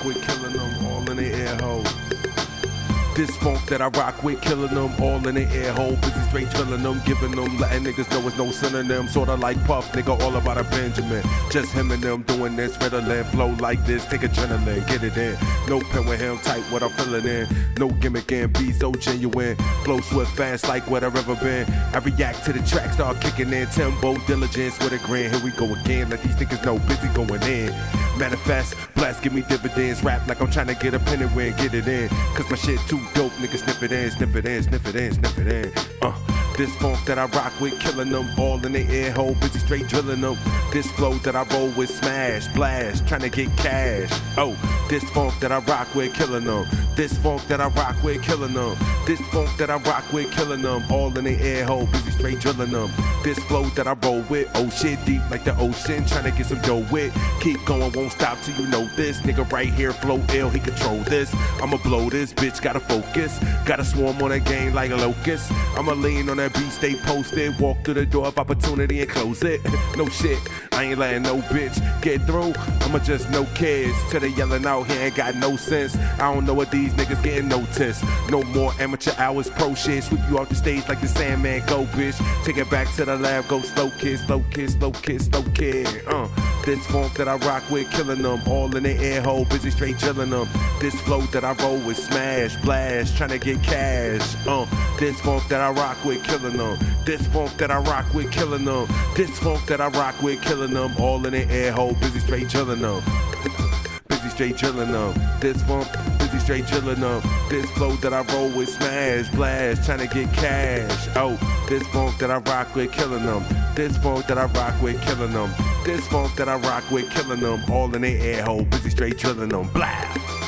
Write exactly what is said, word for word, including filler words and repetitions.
with, killing them all in the air hole. This funk that I rock with, killing them all in the air hole. Busy straight drilling them, giving them, letting niggas know it's no synonym. Sorta like Puff, nigga, all about a Benjamin. Just him and them doing this, riddling, flow like this, take adrenaline, get it in. No pen with him, tight what I'm feeling in. No gimmick and be so genuine. Flow swift, fast like what I've ever been. I react to the track, start kicking in. Tempo, diligence with a grin. Here we go again, let these niggas know busy going in. Manifest, blast, give me dividends. Rap like I'm trying to get a penny win, get it in. Cause my shit too dope, niggas sniff it in, sniff it in, sniff it in, sniff it in. Uh, this funk that I rock with, killing them all in the air hole, busy straight drilling them. This flow that I roll with, smash, blast, trying to get cash. Oh, this funk that I rock with, killing them. This funk that I rock with, killing them. This funk that I rock with, killing them all in the air hole, busy straight drilling them. This flow that I roll with, oh shit, deep like the ocean, trying to get some dough with. Keep going, won't stop till you know this. Nigga right here, flow ill, he control this. I'ma blow this, bitch, gotta focus. Gotta swarm on that game like a locust. I'ma lean on that beat, stay posted. Walk through the door of opportunity and close it. No shit, I ain't letting no bitch get through. I'ma just no kids till they yelling out, he ain't got no sense. I don't know what these niggas getting noticed. No more amateur hours, pro shit. Sweep you off the stage like the Sandman, go bitch. Take it back to the lab, go slow kid, slow kid, slow kid, slow kid. Uh, this funk that I rock with, killing them all in the air hole, busy straight drilling them. This flow that I roll with, smash, blast, trying to get cash. Uh, this funk that I rock with, killing them. This funk that I rock with, killing them. This funk that I rock with, killing them all in the air hole, busy straight drilling them. Busy straight drilling them. This funk, busy straight drilling them. This flow that I roll with, smash, blast, trying to get cash. Oh, this funk that I rock with, killing them. This funk that I rock with, killing them. This funk that I rock with, killing them all in the air hole, busy straight drilling them. Blah.